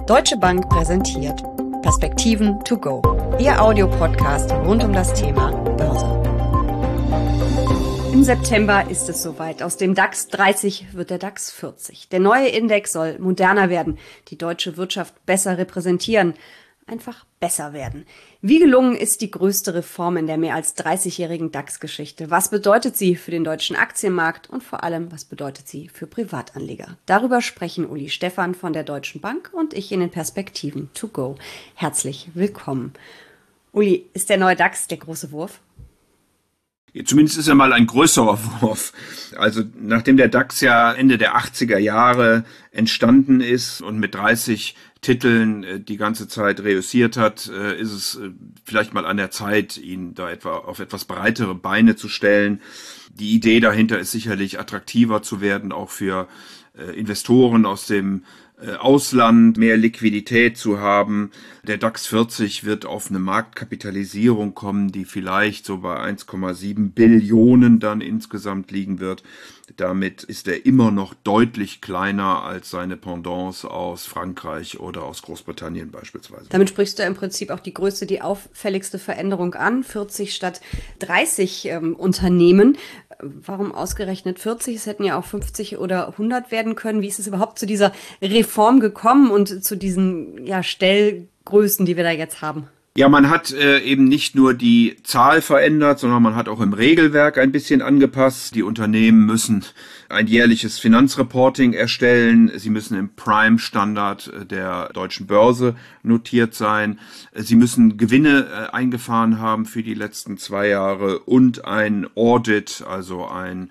Deutsche Bank präsentiert Perspektiven to go, Ihr Audiopodcast rund um das Thema Börse. Im September ist es soweit. Aus dem DAX 30 wird der DAX 40. Der neue Index soll moderner werden, die deutsche Wirtschaft besser repräsentieren, einfach besser werden. Wie gelungen ist die größte Reform in der mehr als 30-jährigen DAX-Geschichte? Was bedeutet sie für den deutschen Aktienmarkt und vor allem, was bedeutet sie für Privatanleger? Darüber sprechen Uli Stephan von der Deutschen Bank und ich in den Perspektiven to go. Herzlich willkommen. Uli, ist der neue DAX der große Wurf? Zumindest ist er mal ein größerer Wurf. Also nachdem der DAX ja Ende der 80er Jahre entstanden ist und mit 30 Titeln die ganze Zeit reüssiert hat, ist es vielleicht mal an der Zeit, ihn da auf etwas breitere Beine zu stellen. Die Idee dahinter ist sicherlich attraktiver zu werden, auch für Investoren aus dem Ausland, mehr Liquidität zu haben. Der DAX 40 wird auf eine Marktkapitalisierung kommen, die vielleicht so bei 1,7 Billionen dann insgesamt liegen wird. Damit ist er immer noch deutlich kleiner als seine Pendants aus Frankreich oder aus Großbritannien beispielsweise. Damit sprichst du im Prinzip auch die größte, die auffälligste Veränderung an. 40 statt 30 Unternehmen. Warum ausgerechnet 40? Es hätten ja auch 50 oder 100 werden können. Wie ist es überhaupt zu dieser Reform gekommen und zu diesen Stellgrößen, die wir da jetzt haben? Ja, man hat eben nicht nur die Zahl verändert, sondern man hat auch im Regelwerk ein bisschen angepasst. Die Unternehmen müssen ein jährliches Finanzreporting erstellen. Sie müssen im Prime-Standard der deutschen Börse notiert sein. Sie müssen Gewinne eingefahren haben für die letzten 2 Jahre und ein Audit, also ein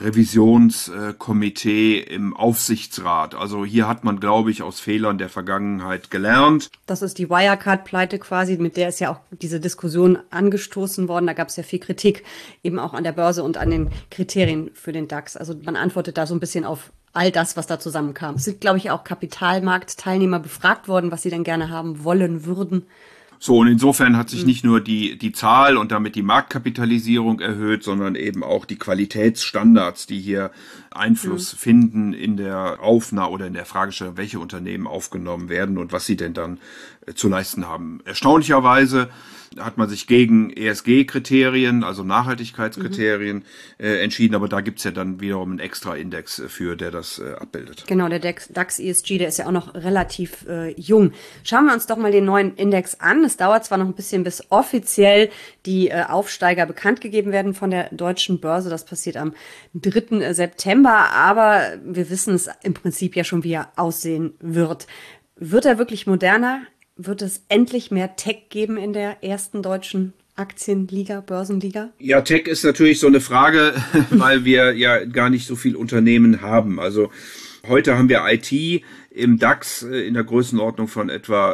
Revisionskomitee im Aufsichtsrat. Also hier hat man, glaube ich, aus Fehlern der Vergangenheit gelernt. Das ist die Wirecard-Pleite quasi, mit der ist ja auch diese Diskussion angestoßen worden. Da gab es ja viel Kritik eben auch an der Börse und an den Kriterien für den DAX. Also man antwortet da so ein bisschen auf all das, was da zusammenkam. Es sind, glaube ich, auch Kapitalmarktteilnehmer befragt worden, was sie denn gerne haben wollen würden. So, und insofern hat sich nicht nur die Zahl und damit die Marktkapitalisierung erhöht, sondern eben auch die Qualitätsstandards, die hier Einfluss finden in der Aufnahme oder in der Fragestellung, welche Unternehmen aufgenommen werden und was sie denn dann zu leisten haben. Erstaunlicherweise hat man sich gegen ESG-Kriterien, also Nachhaltigkeitskriterien, entschieden, aber da gibt's ja dann wiederum einen extra Index für, der das abbildet. Genau, der DAX ESG, der ist ja auch noch relativ jung. Schauen wir uns doch mal den neuen Index an. Es dauert zwar noch ein bisschen, bis offiziell die Aufsteiger bekannt gegeben werden von der deutschen Börse. Das passiert am 3. September, aber wir wissen es im Prinzip ja schon, wie er aussehen wird. Wird er wirklich moderner? Wird es endlich mehr Tech geben in der ersten deutschen Aktienliga, Börsenliga? Ja, Tech ist natürlich so eine Frage, weil wir ja gar nicht so viel Unternehmen haben. Also heute haben wir IT im DAX in der Größenordnung von etwa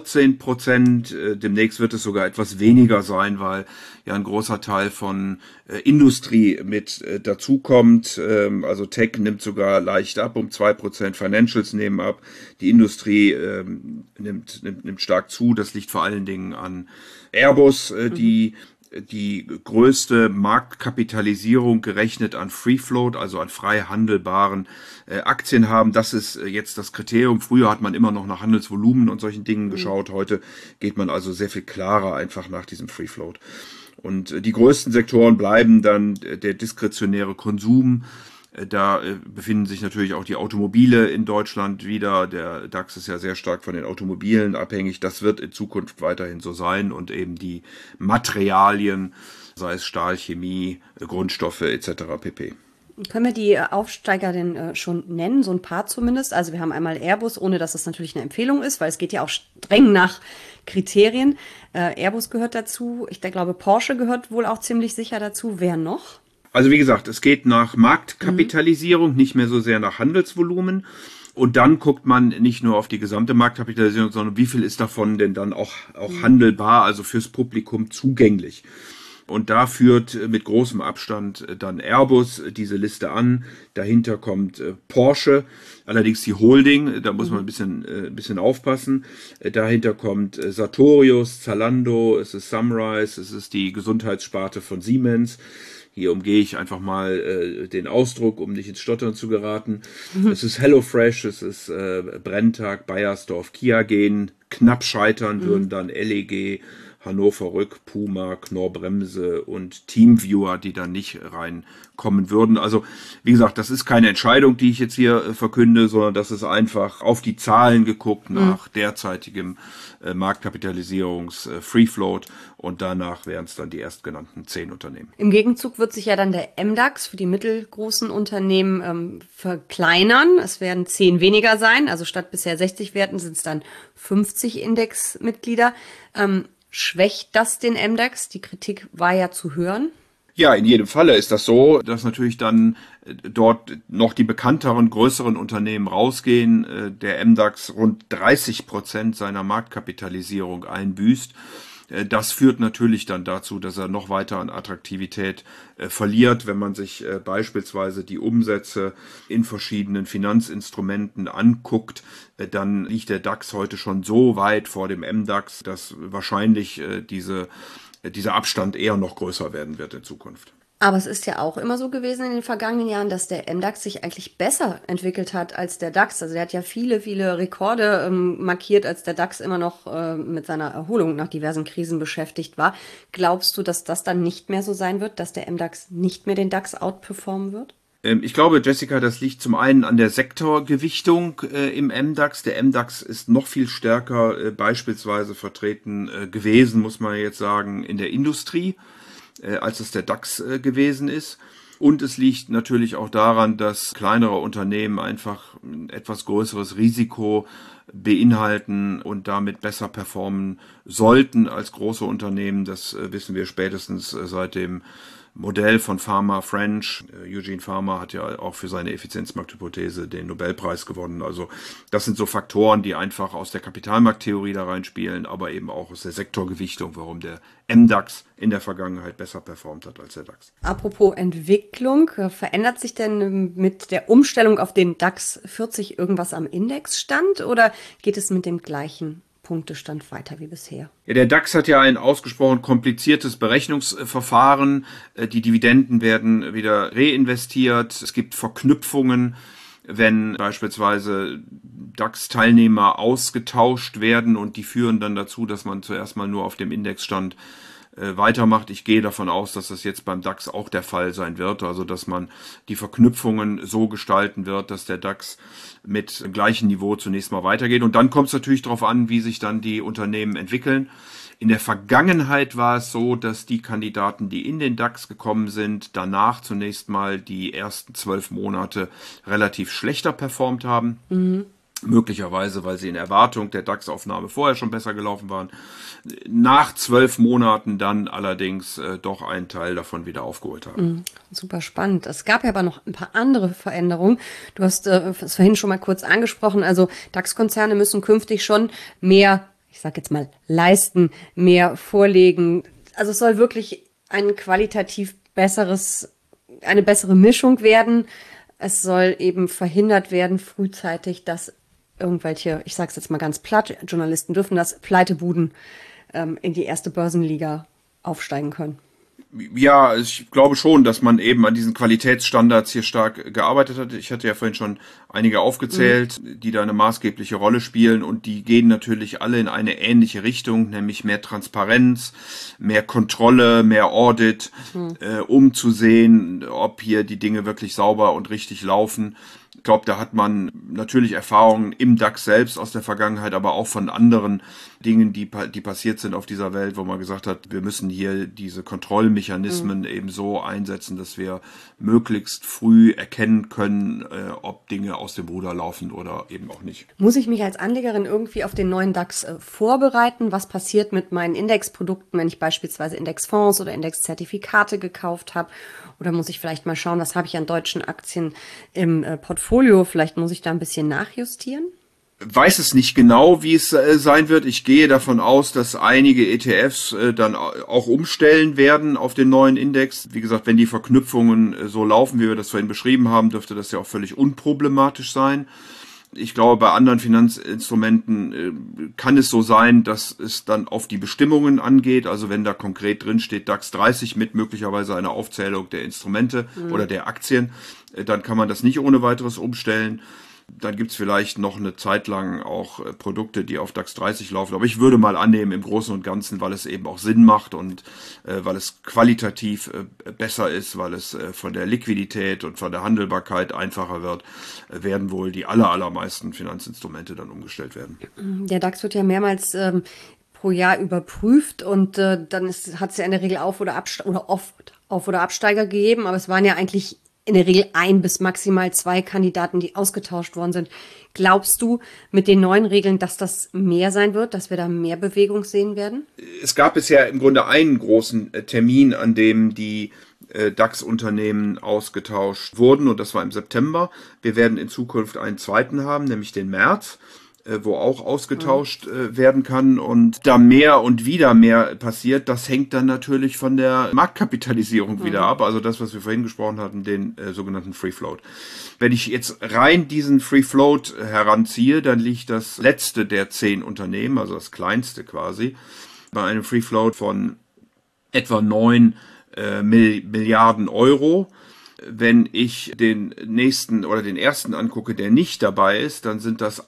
14%. Demnächst wird es sogar etwas weniger sein, weil ja ein großer Teil von Industrie mit dazukommt. Also Tech nimmt sogar leicht ab um 2%, Financials nehmen ab. Die Industrie nimmt stark zu. Das liegt vor allen Dingen an Airbus, die größte Marktkapitalisierung gerechnet an Free Float, also an frei handelbaren Aktien haben. Das ist jetzt das Kriterium. Früher hat man immer noch nach Handelsvolumen und solchen Dingen geschaut. Heute geht man also sehr viel klarer einfach nach diesem Free Float. Und die größten Sektoren bleiben dann der diskretionäre Konsum. Da befinden sich natürlich auch die Automobile in Deutschland wieder. Der DAX ist ja sehr stark von den Automobilen abhängig. Das wird in Zukunft weiterhin so sein und eben die Materialien, sei es Stahl, Chemie, Grundstoffe etc. pp. Können wir die Aufsteiger denn schon nennen, so ein paar zumindest? Also wir haben einmal Airbus, ohne dass es natürlich eine Empfehlung ist, weil es geht ja auch streng nach Kriterien. Airbus gehört dazu. Ich glaube, Porsche gehört wohl auch ziemlich sicher dazu. Wer noch? Also wie gesagt, es geht nach Marktkapitalisierung, nicht mehr so sehr nach Handelsvolumen. Und dann guckt man nicht nur auf die gesamte Marktkapitalisierung, sondern wie viel ist davon denn dann auch handelbar, also fürs Publikum zugänglich. Und da führt mit großem Abstand dann Airbus diese Liste an. Dahinter kommt Porsche, allerdings die Holding, da muss man ein bisschen aufpassen. Dahinter kommt Sartorius, Zalando, es ist Sunrise, es ist die Gesundheitssparte von Siemens. hier umgehe ich einfach mal den Ausdruck, um nicht ins Stottern zu geraten. Es ist HelloFresh, es ist Brenntag, Bayersdorf, Kiagen, knapp scheitern würden dann LEG, Hannover Rück, Puma, Knorr-Bremse und Teamviewer, die dann nicht reinkommen würden. Also wie gesagt, das ist keine Entscheidung, die ich jetzt hier verkünde, sondern das ist einfach auf die Zahlen geguckt nach derzeitigem Marktkapitalisierungs-Free Float und danach wären es dann die erstgenannten 10 Unternehmen. Im Gegenzug wird sich ja dann der MDAX für die mittelgroßen Unternehmen verkleinern. Es werden 10 weniger sein, also statt bisher 60 Werten sind es dann 50 Indexmitglieder. Schwächt das den MDAX? Die Kritik war ja zu hören. Ja, in jedem Falle ist das so, dass natürlich dann dort noch die bekannteren, größeren Unternehmen rausgehen. Der MDAX rund 30% seiner Marktkapitalisierung einbüßt. Das führt natürlich dann dazu, dass er noch weiter an Attraktivität verliert. Wenn man sich beispielsweise die Umsätze in verschiedenen Finanzinstrumenten anguckt, dann liegt der DAX heute schon so weit vor dem MDAX, dass wahrscheinlich dieser Abstand eher noch größer werden wird in Zukunft. Aber es ist ja auch immer so gewesen in den vergangenen Jahren, dass der MDAX sich eigentlich besser entwickelt hat als der DAX. Also der hat ja viele, viele Rekorde markiert, als der DAX immer noch mit seiner Erholung nach diversen Krisen beschäftigt war. Glaubst du, dass das dann nicht mehr so sein wird, dass der MDAX nicht mehr den DAX outperformen wird? Ich glaube, Jessica, das liegt zum einen an der Sektorgewichtung im MDAX. Der MDAX ist noch viel stärker beispielsweise vertreten gewesen, muss man jetzt sagen, in der Industrie, als es der DAX gewesen ist. Und es liegt natürlich auch daran, dass kleinere Unternehmen einfach ein etwas größeres Risiko beinhalten und damit besser performen sollten als große Unternehmen. Das wissen wir spätestens seit dem Modell von Farmer French. Eugene Farmer hat ja auch für seine Effizienzmarkthypothese den Nobelpreis gewonnen. Also das sind so Faktoren, die einfach aus der Kapitalmarkttheorie da reinspielen, aber eben auch aus der Sektorgewichtung, warum der MDAX in der Vergangenheit besser performt hat als der DAX. Apropos Entwicklung, verändert sich denn mit der Umstellung auf den DAX 40 irgendwas am Indexstand oder geht es mit dem gleichen Punktestand weiter wie bisher? Ja, der DAX hat ja ein ausgesprochen kompliziertes Berechnungsverfahren. Die Dividenden werden wieder reinvestiert. Es gibt Verknüpfungen, wenn beispielsweise DAX-Teilnehmer ausgetauscht werden und die führen dann dazu, dass man zuerst mal nur auf dem Indexstand weitermacht. Ich gehe davon aus, dass das jetzt beim DAX auch der Fall sein wird, also dass man die Verknüpfungen so gestalten wird, dass der DAX mit dem gleichen Niveau zunächst mal weitergeht. Und dann kommt es natürlich darauf an, wie sich dann die Unternehmen entwickeln. In der Vergangenheit war es so, dass die Kandidaten, die in den DAX gekommen sind, danach zunächst mal die ersten 12 Monate relativ schlechter performt haben. Möglicherweise, weil sie in Erwartung der DAX-Aufnahme vorher schon besser gelaufen waren. Nach 12 Monaten dann allerdings doch einen Teil davon wieder aufgeholt haben. Super spannend. Es gab ja aber noch ein paar andere Veränderungen. Du hast es vorhin schon mal kurz angesprochen. Also DAX-Konzerne müssen künftig schon mehr, ich sag jetzt mal, leisten, mehr vorlegen. Also es soll wirklich ein qualitativ eine bessere Mischung werden. Es soll eben verhindert werden, frühzeitig, dass irgendwelche, ich sag's jetzt mal ganz platt, Journalisten dürfen das, Pleitebuden in die erste Börsenliga aufsteigen können. Ja, ich glaube schon, dass man eben an diesen Qualitätsstandards hier stark gearbeitet hat. Ich hatte ja vorhin schon einige aufgezählt, die da eine maßgebliche Rolle spielen und die gehen natürlich alle in eine ähnliche Richtung, nämlich mehr Transparenz, mehr Kontrolle, mehr Audit, um zu sehen, ob hier die Dinge wirklich sauber und richtig laufen. Ich glaube, da hat man natürlich Erfahrungen im DAX selbst aus der Vergangenheit, aber auch von anderen Dingen, die passiert sind auf dieser Welt, wo man gesagt hat, wir müssen hier diese Kontrollmechanismen eben so einsetzen, dass wir möglichst früh erkennen können, ob Dinge aus dem Ruder laufen oder eben auch nicht. Muss ich mich als Anlegerin irgendwie auf den neuen DAX vorbereiten? Was passiert mit meinen Indexprodukten, wenn ich beispielsweise Indexfonds oder Indexzertifikate gekauft habe? Oder muss ich vielleicht mal schauen, was habe ich an deutschen Aktien im Portfolio? Vielleicht muss ich da ein bisschen nachjustieren? Weiß es nicht genau, wie es sein wird. Ich gehe davon aus, dass einige ETFs dann auch umstellen werden auf den neuen Index. Wie gesagt, wenn die Verknüpfungen so laufen, wie wir das vorhin beschrieben haben, dürfte das ja auch völlig unproblematisch sein. Ich glaube, bei anderen Finanzinstrumenten kann es so sein, dass es dann auf die Bestimmungen angeht. Also wenn da konkret drin steht DAX 30 mit möglicherweise einer Aufzählung der Instrumente oder der Aktien, dann kann man das nicht ohne weiteres umstellen. Dann gibt's vielleicht noch eine Zeit lang auch Produkte, die auf DAX 30 laufen. Aber ich würde mal annehmen, im Großen und Ganzen, weil es eben auch Sinn macht und weil es qualitativ besser ist, weil es von der Liquidität und von der Handelbarkeit einfacher wird, werden wohl die allermeisten Finanzinstrumente dann umgestellt werden. Der DAX wird ja mehrmals pro Jahr überprüft und dann hat es ja in der Regel Auf- oder Absteiger gegeben, aber es waren ja eigentlich in der Regel 1 bis maximal 2 Kandidaten, die ausgetauscht worden sind. Glaubst du mit den neuen Regeln, dass das mehr sein wird, dass wir da mehr Bewegung sehen werden? Es gab bisher im Grunde einen großen Termin, an dem die DAX-Unternehmen ausgetauscht wurden, und das war im September. Wir werden in Zukunft einen zweiten haben, nämlich den März, wo auch ausgetauscht werden kann. Und da mehr und wieder mehr passiert, das hängt dann natürlich von der Marktkapitalisierung wieder ab. Also das, was wir vorhin gesprochen hatten, den sogenannten Free Float. Wenn ich jetzt rein diesen Free Float heranziehe, dann liegt das letzte der 10 Unternehmen, also das kleinste quasi, bei einem Free Float von etwa 9 Milliarden Euro. Wenn ich den nächsten oder den ersten angucke, der nicht dabei ist, dann sind das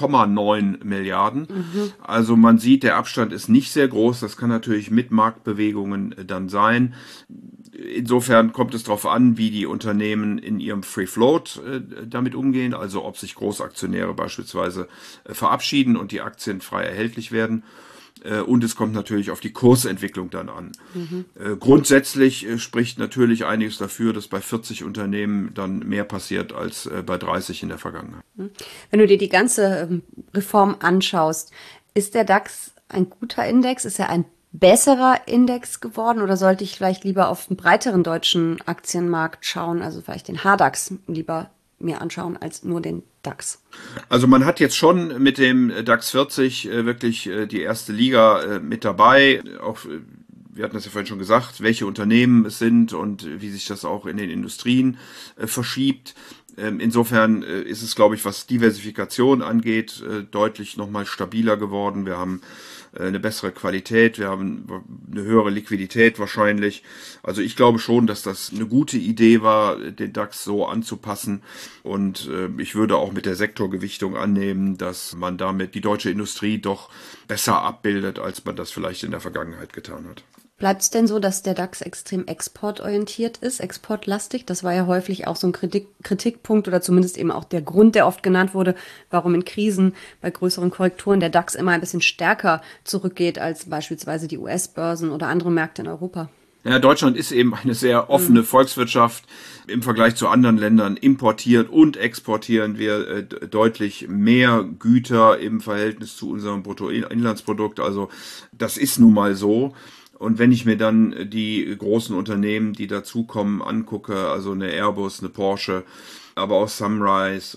8,9 Milliarden. Also man sieht, der Abstand ist nicht sehr groß. Das kann natürlich mit Marktbewegungen dann sein. Insofern kommt es darauf an, wie die Unternehmen in ihrem Free Float damit umgehen. Also ob sich Großaktionäre beispielsweise verabschieden und die Aktien frei erhältlich werden. Und es kommt natürlich auf die Kursentwicklung dann an. Grundsätzlich spricht natürlich einiges dafür, dass bei 40 Unternehmen dann mehr passiert als bei 30 in der Vergangenheit. Wenn du dir die ganze Reform anschaust, ist der DAX ein guter Index? Ist er ein besserer Index geworden oder sollte ich vielleicht lieber auf den breiteren deutschen Aktienmarkt schauen, also vielleicht den HDAX lieber mir anschauen als nur den DAX? Also man hat jetzt schon mit dem DAX 40 wirklich die erste Liga mit dabei. Auch wir hatten das ja vorhin schon gesagt, welche Unternehmen es sind und wie sich das auch in den Industrien verschiebt. Insofern ist es, glaube ich, was Diversifikation angeht, deutlich nochmal stabiler geworden. Wir haben eine bessere Qualität, wir haben eine höhere Liquidität wahrscheinlich. Also ich glaube schon, dass das eine gute Idee war, den DAX so anzupassen. Und ich würde auch mit der Sektorgewichtung annehmen, dass man damit die deutsche Industrie doch besser abbildet, als man das vielleicht in der Vergangenheit getan hat. Bleibt es denn so, dass der DAX extrem exportorientiert ist, exportlastig? Das war ja häufig auch so ein Kritikpunkt oder zumindest eben auch der Grund, der oft genannt wurde, warum in Krisen bei größeren Korrekturen der DAX immer ein bisschen stärker zurückgeht als beispielsweise die US-Börsen oder andere Märkte in Europa. Ja, Deutschland ist eben eine sehr offene Volkswirtschaft. Im Vergleich zu anderen Ländern importieren und exportieren wir deutlich mehr Güter im Verhältnis zu unserem Bruttoinlandsprodukt. Also das ist nun mal so. Und wenn ich mir dann die großen Unternehmen, die dazukommen, angucke, also eine Airbus, eine Porsche, aber auch Sunrise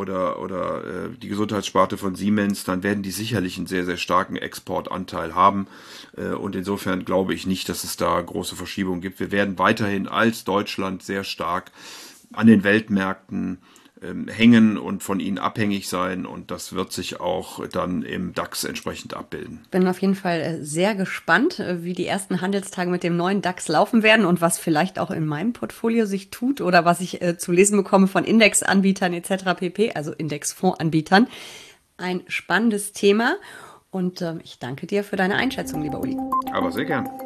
oder die Gesundheitssparte von Siemens, dann werden die sicherlich einen sehr, sehr starken Exportanteil haben. Und insofern glaube ich nicht, dass es da große Verschiebungen gibt. Wir werden weiterhin als Deutschland sehr stark an den Weltmärkten hängen und von ihnen abhängig sein, und das wird sich auch dann im DAX entsprechend abbilden. Bin auf jeden Fall sehr gespannt, wie die ersten Handelstage mit dem neuen DAX laufen werden und was vielleicht auch in meinem Portfolio sich tut oder was ich zu lesen bekomme von Indexanbietern etc. pp., also Indexfondsanbietern. Ein spannendes Thema und ich danke dir für deine Einschätzung, lieber Uli. Aber sehr gern.